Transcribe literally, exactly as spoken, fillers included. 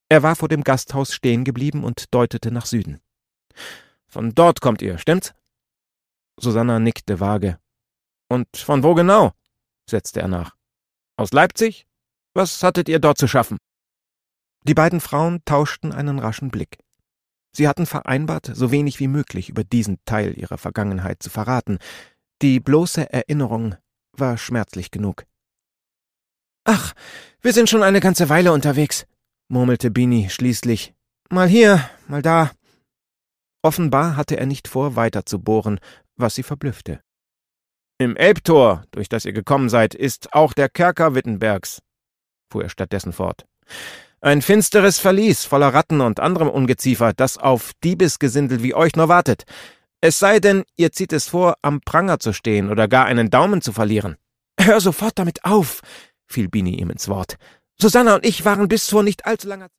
Er war vor dem Gasthaus stehen geblieben und deutete nach Süden. »Von dort kommt ihr, stimmt's?« Susanna nickte vage. »Und von wo genau?« setzte er nach. »Aus Leipzig? Was hattet ihr dort zu schaffen?« Die beiden Frauen tauschten einen raschen Blick. Sie hatten vereinbart, so wenig wie möglich über diesen Teil ihrer Vergangenheit zu verraten. Die bloße Erinnerung war schmerzlich genug. »Ach, wir sind schon eine ganze Weile unterwegs«, murmelte Bini schließlich. »Mal hier, mal da.« Offenbar hatte er nicht vor, weiter zu bohren, was sie verblüffte. »Im Elbtor, durch das ihr gekommen seid, ist auch der Kerker Wittenbergs«, fuhr er stattdessen fort. »Ein finsteres Verlies voller Ratten und anderem Ungeziefer, das auf Diebesgesindel wie euch nur wartet. Es sei denn, ihr zieht es vor, am Pranger zu stehen oder gar einen Daumen zu verlieren.« »Hör sofort damit auf«, fiel Bini ihm ins Wort. »Susanna und ich waren bis vor nicht allzu langer